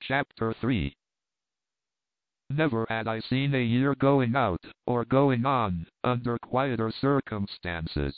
Chapter 3. Never had I seen a year going out, or going on, under quieter circumstances.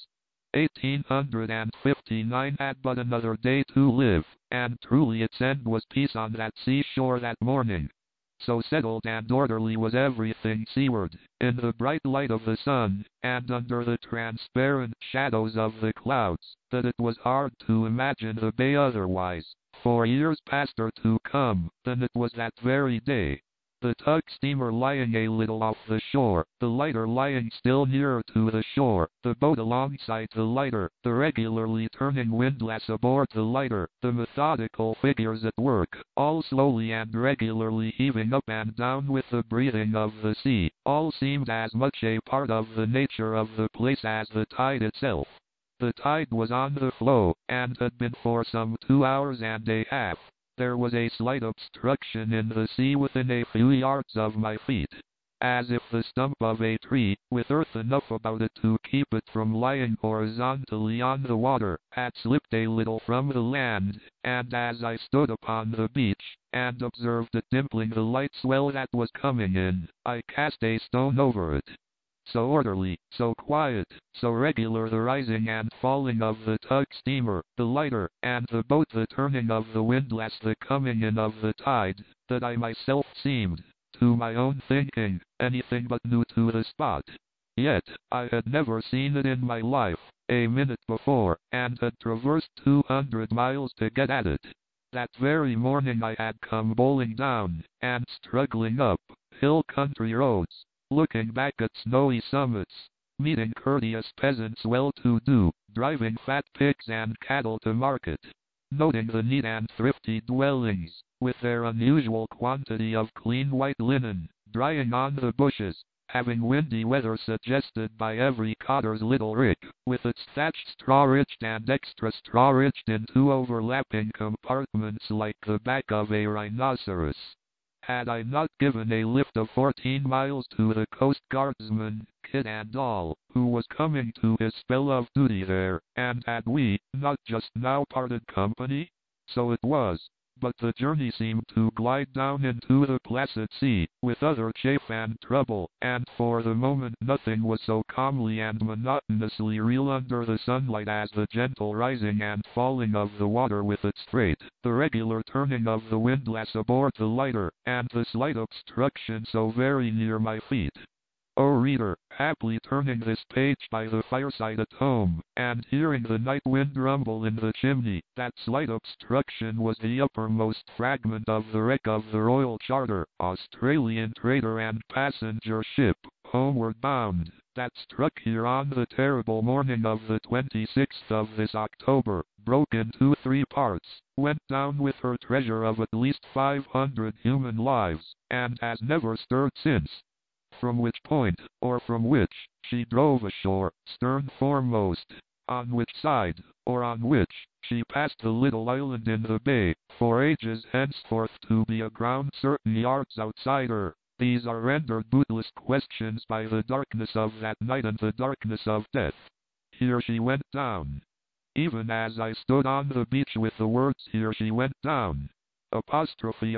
1859 had but another day to live, and truly its end was peace on that seashore that morning. So settled and orderly was everything seaward, in the bright light of the sun, and under the transparent shadows of the clouds, that it was hard to imagine the bay otherwise, for years past or to come, than it was that very day. The tug steamer lying a little off the shore, the lighter lying still nearer to the shore, the boat alongside the lighter, the regularly turning windlass aboard the lighter, the methodical figures at work, all slowly and regularly heaving up and down with the breathing of the sea, all seemed as much a part of the nature of the place as the tide itself. The tide was on the flow, and had been for some 2 hours and a half. There was a slight obstruction in the sea within a few yards of my feet, as if the stump of a tree, with earth enough about it to keep it from lying horizontally on the water, had slipped a little from the land, and as I stood upon the beach, and observed it dimpling the light swell that was coming in, I cast a stone over it. So orderly, so quiet, so regular the rising and falling of the tug steamer, the lighter, and the boat, the turning of the windlass, the coming in of the tide, that I myself seemed, to my own thinking, anything but new to the spot. Yet, I had never seen it in my life, a minute before, and had traversed 200 miles to get at it. That very morning I had come bowling down, and struggling up, hill country roads, looking back at snowy summits, meeting courteous peasants well-to-do, driving fat pigs and cattle to market, noting the neat and thrifty dwellings, with their unusual quantity of clean white linen, drying on the bushes, having windy weather suggested by every cotter's little rick, with its thatched straw-ridged and extra straw-ridged in 2 overlapping compartments like the back of a rhinoceros. Had I not given a lift of 14 miles to the Coast Guardsman, kit and all, who was coming to his spell of duty there, and had we not just now parted company? So it was. But the journey seemed to glide down into the placid sea, with other chafe and trouble, and for the moment nothing was so calmly and monotonously real under the sunlight as the gentle rising and falling of the water with its freight, the regular turning of the windlass aboard the lighter, and the slight obstruction so very near my feet. O reader, haply turning this page by the fireside at home, and hearing the night wind rumble in the chimney, that slight obstruction was the uppermost fragment of the wreck of the Royal Charter, Australian trader and passenger ship, homeward bound, that struck here on the terrible morning of the 26th of this October, broke into 3 parts, went down with her treasure of at least 500 human lives, and has never stirred since. From which point, or from which, she drove ashore, stern foremost, on which side, or on which, she passed the little island in the bay, for ages henceforth to be aground certain yards outside her. These are rendered bootless questions by the darkness of that night and the darkness of death. Here she went down. Even as I stood on the beach with the words "here she went down," apostrophe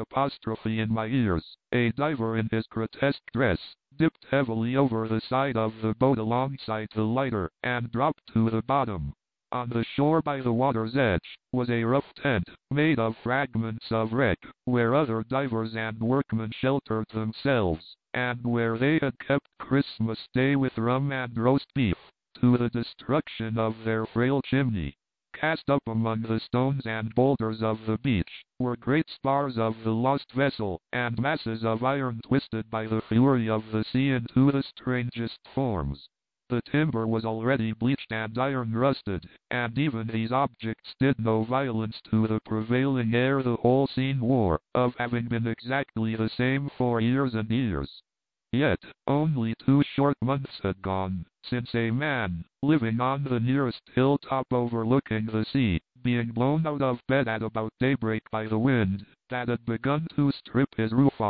in my ears, a diver in his grotesque dress, dipped heavily over the side of the boat alongside the lighter, and dropped to the bottom. On the shore by the water's edge, was a rough tent, made of fragments of wreck, where other divers and workmen sheltered themselves, and where they had kept Christmas Day with rum and roast beef, to the destruction of their frail chimney. Cast up among the stones and boulders of the beach, were great spars of the lost vessel, and masses of iron twisted by the fury of the sea into the strangest forms. The timber was already bleached and iron rusted, and even these objects did no violence to the prevailing air the whole scene wore, of having been exactly the same for years and years. Yet, only 2 short months had gone, since a man, living on the nearest hilltop overlooking the sea, being blown out of bed at about daybreak by the wind, that had begun to strip his roof off,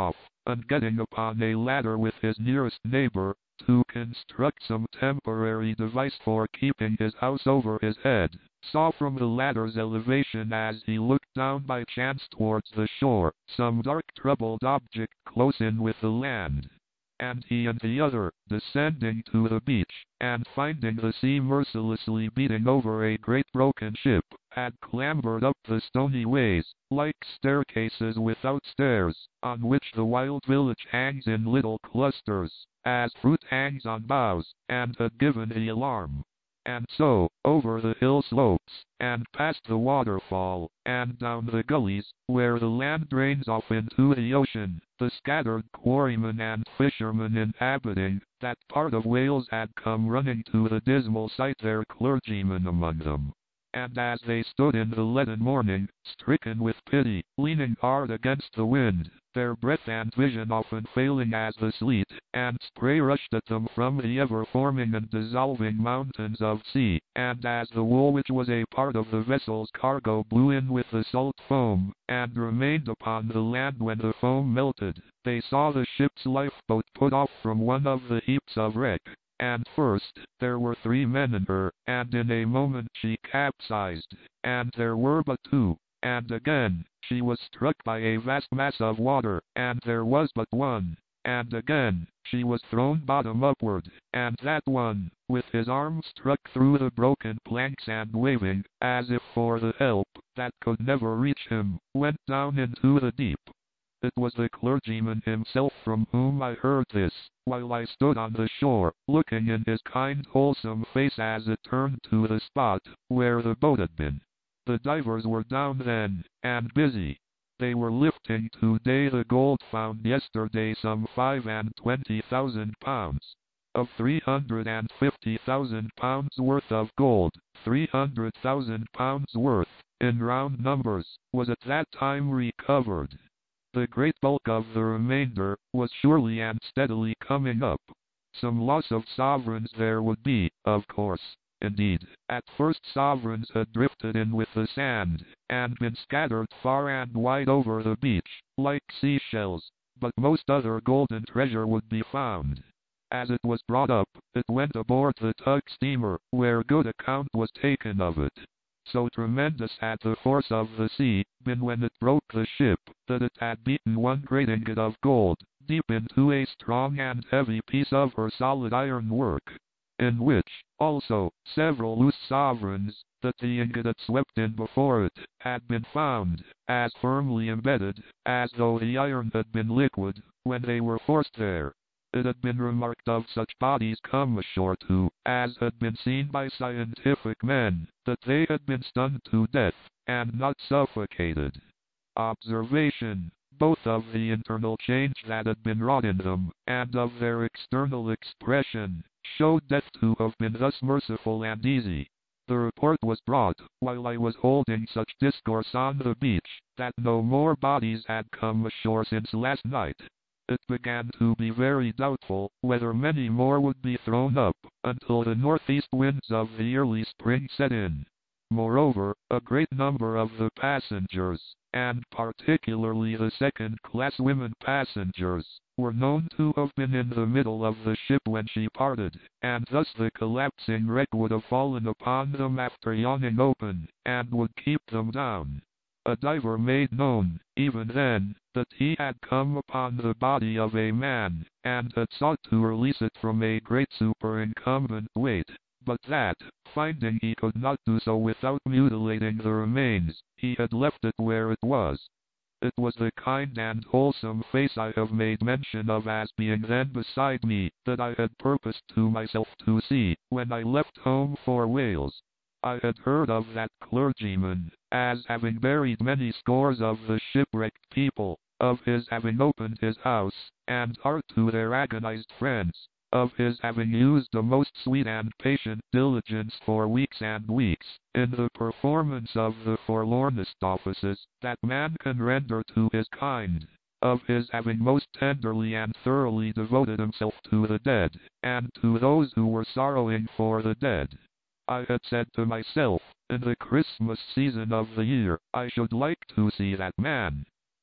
and getting upon a ladder with his nearest neighbor, to construct some temporary device for keeping his house over his head, saw from the ladder's elevation as he looked down by chance towards the shore, some dark troubled object close in with the land. And he and the other, descending to the beach, and finding the sea mercilessly beating over a great broken ship, had clambered up the stony ways, like staircases without stairs, on which the wild village hangs in little clusters, as fruit hangs on boughs, and had given the alarm. And so, over the hill slopes, and past the waterfall, and down the gullies, where the land drains off into the ocean, the scattered quarrymen and fishermen inhabiting that part of Wales had come running to the dismal sight, their clergyman among them. And as they stood in the leaden morning, stricken with pity, leaning hard against the wind, their breath and vision often failing as the sleet and spray rushed at them from the ever-forming and dissolving mountains of sea, and as the wool which was a part of the vessel's cargo blew in with the salt foam, and remained upon the land when the foam melted, they saw the ship's lifeboat put off from one of the heaps of wreck. And first, there were 3 men in her, and in a moment she capsized, and there were but 2, and again, she was struck by a vast mass of water, and there was but 1, and again, she was thrown bottom upward, and that one, with his arm struck through the broken planks and waving, as if for the help that could never reach him, went down into the deep. It was the clergyman himself from whom I heard this, while I stood on the shore, looking in his kind wholesome face as it turned to the spot where the boat had been. The divers were down then, and busy. They were lifting today the gold found yesterday, some 25,000 pounds. Of 350,000 pounds worth of gold, 300,000 pounds worth, in round numbers, was at that time recovered. The great bulk of the remainder was surely and steadily coming up. Some loss of sovereigns there would be, of course. Indeed, at first sovereigns had drifted in with the sand, and been scattered far and wide over the beach, like seashells, but most other golden treasure would be found. As it was brought up, it went aboard the tug steamer, where good account was taken of it. So tremendous had the force of the sea been when it broke the ship, that it had beaten one great ingot of gold deep into a strong and heavy piece of her solid iron work, in which, also, several loose sovereigns, that the ingot had swept in before it, had been found, as firmly embedded, as though the iron had been liquid, when they were forced there. It had been remarked of such bodies come ashore too, as had been seen by scientific men, that they had been stunned to death, and not suffocated. Observation, both of the internal change that had been wrought in them, and of their external expression, showed death to have been thus merciful and easy. The report was brought, while I was holding such discourse on the beach, that no more bodies had come ashore since last night. It began to be very doubtful whether many more would be thrown up, until the northeast winds of the early spring set in. Moreover, a great number of the passengers, and particularly the second-class women passengers, were known to have been in the middle of the ship when she parted, and thus the collapsing wreck would have fallen upon them after yawning open, and would keep them down. A diver made known, even then, that he had come upon the body of a man, and had sought to release it from a great superincumbent weight, but that, finding he could not do so without mutilating the remains, he had left it where it was. It was the kind and wholesome face I have made mention of as being then beside me, that I had purposed to myself to see, when I left home for Wales. I had heard of that clergyman, as having buried many scores of the shipwrecked people, of his having opened his house and heart to their agonized friends, of his having used a most sweet and patient diligence for weeks and weeks, in the performance of the forlornest offices that man can render to his kind, of his having most tenderly and thoroughly devoted himself to the dead, and to those who were sorrowing for the dead. I had said to myself, in the Christmas season of the year, I should like to see that man.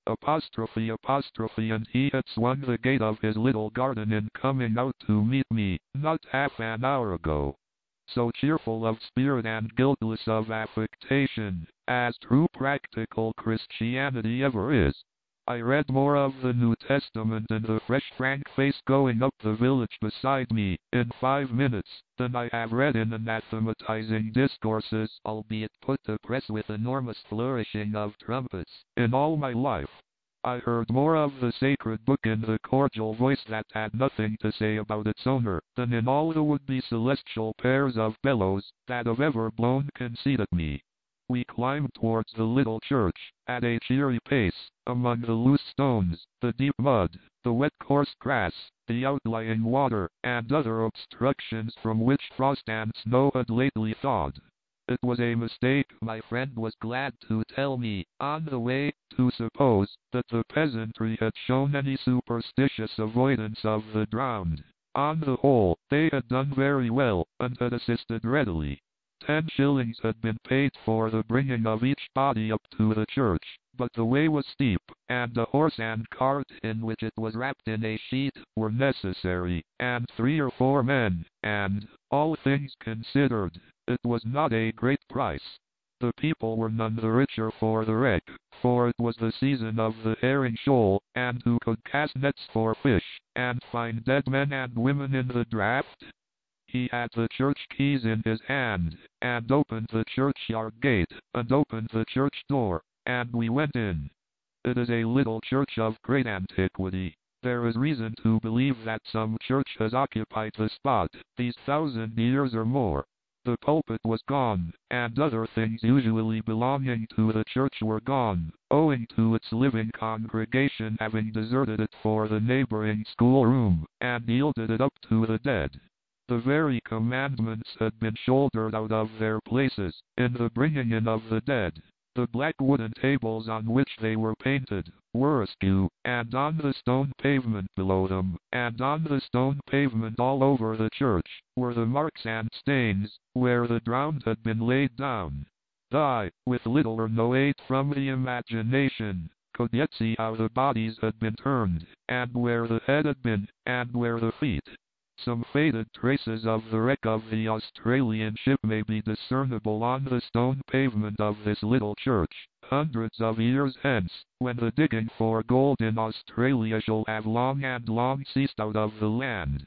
and he had swung the gate of his little garden in coming out to meet me, not half an hour ago. So cheerful of spirit and guiltless of affectation, as true practical Christianity ever is. I read more of the New Testament in the fresh frank face going up the village beside me, in 5 minutes, than I have read in anathematizing discourses, albeit put to press with enormous flourishing of trumpets, in all my life. I heard more of the sacred book in the cordial voice that had nothing to say about its owner, than in all the would-be celestial pairs of bellows that have ever blown conceit at me. We climbed towards the little church, at a cheery pace, among the loose stones, the deep mud, the wet coarse grass, the outlying water, and other obstructions from which frost and snow had lately thawed. It was a mistake, my friend was glad to tell me, on the way, to suppose that the peasantry had shown any superstitious avoidance of the drowned. On the whole, they had done very well, and had assisted readily. 10 shillings had been paid for the bringing of each body up to the church, but the way was steep, and a horse and cart in which it was wrapped in a sheet were necessary, and 3 or 4 men, and, all things considered, it was not a great price. The people were none the richer for the wreck, for it was the season of the herring shoal, and who could cast nets for fish, and find dead men and women in the draught? He had the church keys in his hand, and opened the churchyard gate, and opened the church door, and we went in. It is a little church of great antiquity. There is reason to believe that some church has occupied the spot these 1,000 years or more. The pulpit was gone, and other things usually belonging to the church were gone, owing to its living congregation having deserted it for the neighboring schoolroom, and yielded it up to the dead. The very commandments had been shouldered out of their places, in the bringing in of the dead. The black wooden tables on which they were painted, were askew, and on the stone pavement below them, and on the stone pavement all over the church, were the marks and stains, where the drowned had been laid down. I, with little or no aid from the imagination, could yet see how the bodies had been turned, and where the head had been, and where the feet. Some faded traces of the wreck of the Australian ship may be discernible on the stone pavement of this little church, hundreds of years hence, when the digging for gold in Australia shall have long and long ceased out of the land.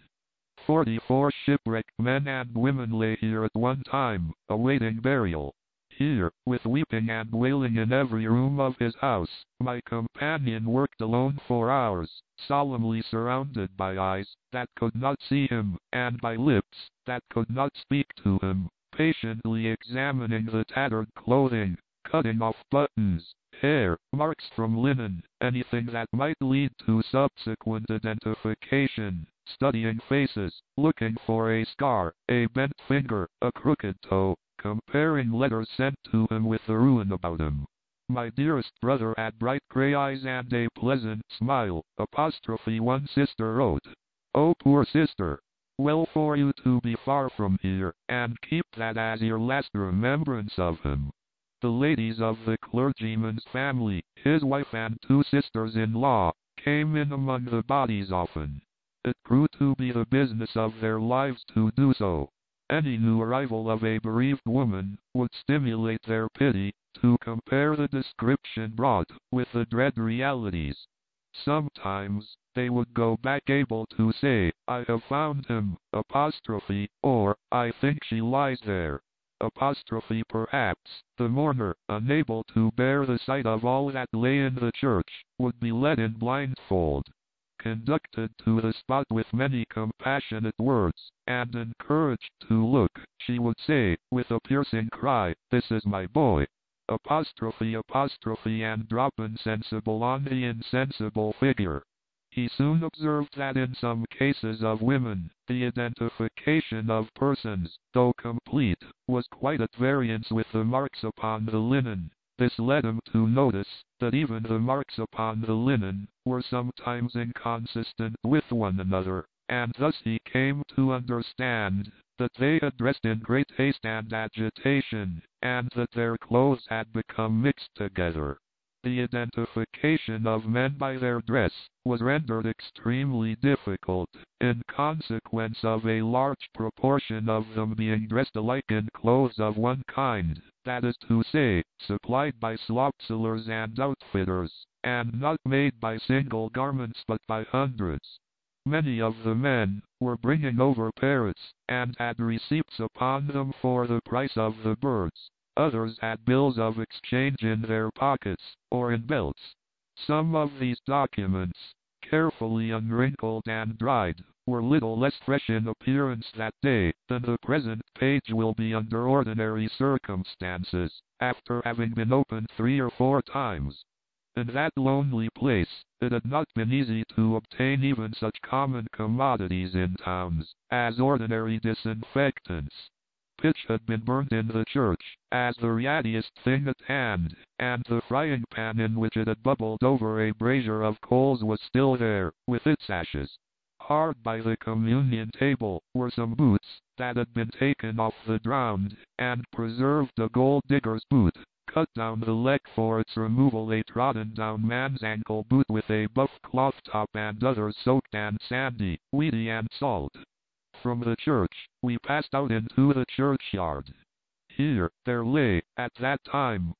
44 shipwrecked men and women lay here at one time, awaiting burial. Here, with weeping and wailing in every room of his house, my companion worked alone for hours, solemnly surrounded by eyes that could not see him, and by lips that could not speak to him, patiently examining the tattered clothing, cutting off buttons, hair, marks from linen, anything that might lead to subsequent identification, studying faces, looking for a scar, a bent finger, a crooked toe, comparing letters sent to him with the ruin about him. My dearest brother had bright grey eyes and a pleasant smile, one sister wrote. Oh, poor sister! Well for you to be far from here, and keep that as your last remembrance of him. The ladies of the clergyman's family, his wife and 2 sisters-in-law, came in among the bodies often. It grew to be the business of their lives to do so. Any new arrival of a bereaved woman would stimulate their pity to compare the description brought with the dread realities. Sometimes they would go back able to say, I have found him, or I think she lies there. Perhaps, the mourner, unable to bear the sight of all that lay in the church, would be led in blindfold, conducted to the spot with many compassionate words, and encouraged to look, she would say, with a piercing cry, this is my boy. And drop insensible on the insensible figure. He soon observed that in some cases of women, the identification of persons, though complete, was quite at variance with the marks upon the linen. This led him to notice that even the marks upon the linen were sometimes inconsistent with one another, and thus he came to understand that they had dressed in great haste and agitation, and that their clothes had become mixed together. The identification of men by their dress was rendered extremely difficult, in consequence of a large proportion of them being dressed alike in clothes of one kind, that is to say, supplied by slopsellers and outfitters, and not made by single garments but by hundreds. Many of the men were bringing over parrots, and had receipts upon them for the price of the birds. Others had bills of exchange in their pockets, or in belts. Some of these documents, carefully unwrinkled and dried, were little less fresh in appearance that day than the present page will be under ordinary circumstances, after having been opened 3 or 4 times. In that lonely place, it had not been easy to obtain even such common commodities in towns as ordinary disinfectants. Pitch had been burnt in the church, as the readiest thing at hand, and the frying pan in which it had bubbled over a brazier of coals was still there, with its ashes. Hard by the communion table were some boots that had been taken off the ground, and preserved a gold digger's boot, cut down the leg for its removal, a trodden-down man's ankle boot with a buff cloth top, and others soaked and sandy, weedy and salt. From the church, we passed out into the churchyard. Here, there lay, at that time,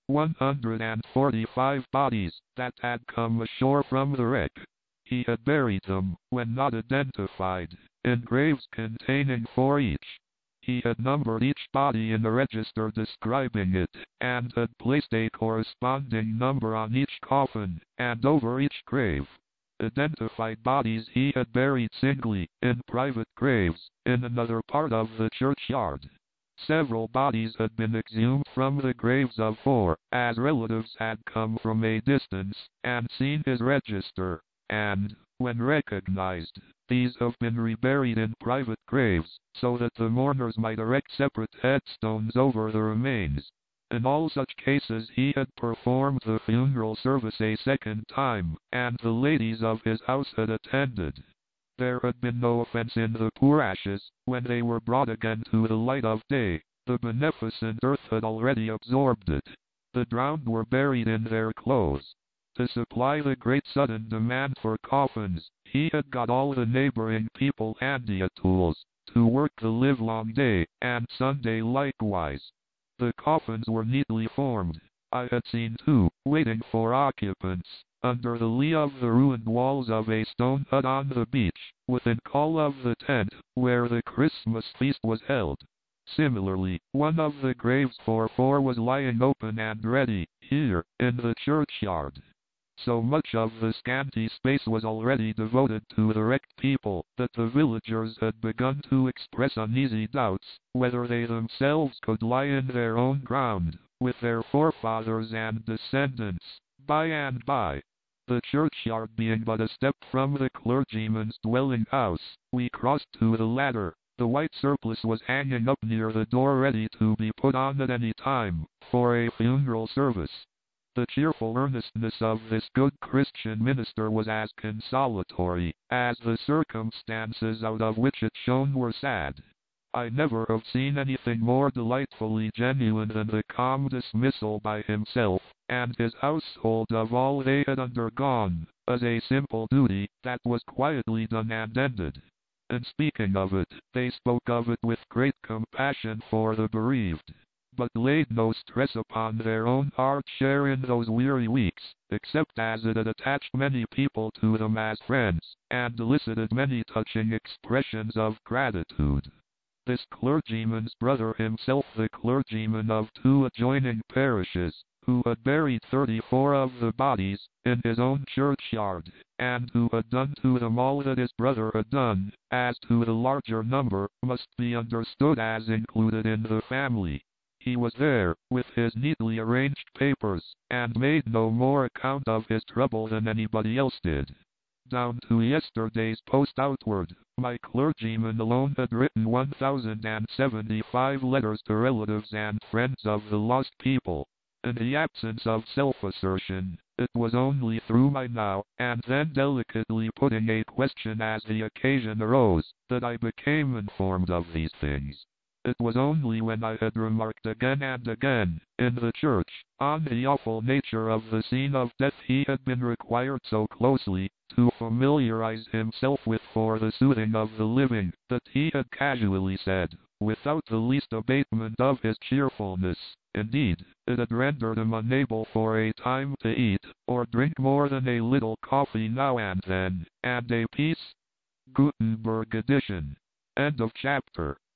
145 bodies that had come ashore from the wreck. He had buried them, when not identified, in graves containing 4 each. He had numbered each body in a register describing it, and had placed a corresponding number on each coffin, and over each grave. Identified bodies he had buried singly, in private graves, in another part of the churchyard. Several bodies had been exhumed from the graves of 4, as relatives had come from a distance, and seen his register, and, when recognized, these have been reburied in private graves, so that the mourners might erect separate headstones over the remains. In all such cases he had performed the funeral service a second time, and the ladies of his house had attended. There had been no offense in the poor ashes, when they were brought again to the light of day. The beneficent earth had already absorbed it. The drowned were buried in their clothes. To supply the great sudden demand for coffins, he had got all the neighboring people handy at tools, to work the livelong day, and Sunday likewise. The coffins were neatly formed. I had seen 2, waiting for occupants, under the lee of the ruined walls of a stone hut on the beach, within call of the tent, where the Christmas feast was held. Similarly, one of the graves for 4 was lying open and ready, here, in the churchyard. So much of the scanty space was already devoted to the wrecked people, that the villagers had begun to express uneasy doubts, whether they themselves could lie in their own ground, with their forefathers and descendants, by and by. The churchyard being but a step from the clergyman's dwelling house, we crossed to the latter. The white surplice was hanging up near the door ready to be put on at any time, for a funeral service. The cheerful earnestness of this good Christian minister was as consolatory, as the circumstances out of which it shone were sad. I never have seen anything more delightfully genuine than the calm dismissal by himself and his household of all they had undergone, as a simple duty that was quietly done and ended. In speaking of it, they spoke of it with great compassion for the bereaved, but laid no stress upon their own hard share in those weary weeks, except as it had attached many people to them as friends, and elicited many touching expressions of gratitude. This clergyman's brother, himself the clergyman of 2 adjoining parishes, who had buried 34 of the bodies, in his own churchyard, and who had done to them all that his brother had done, as to the larger number, must be understood as included in the family. He was there, with his neatly arranged papers, and made no more account of his trouble than anybody else did. Down to yesterday's post outward, my clergyman alone had written 1,075 letters to relatives and friends of the lost people. In the absence of self-assertion, it was only through my now and then delicately putting a question as the occasion arose, that I became informed of these things. It was only when I had remarked again and again, in the church, on the awful nature of the scene of death he had been required so closely to familiarize himself with for the soothing of the living, that he had casually said, without the least abatement of his cheerfulness, indeed, it had rendered him unable for a time to eat, or drink more than a little coffee now and then, and a piece. Gutenberg edition. End of chapter.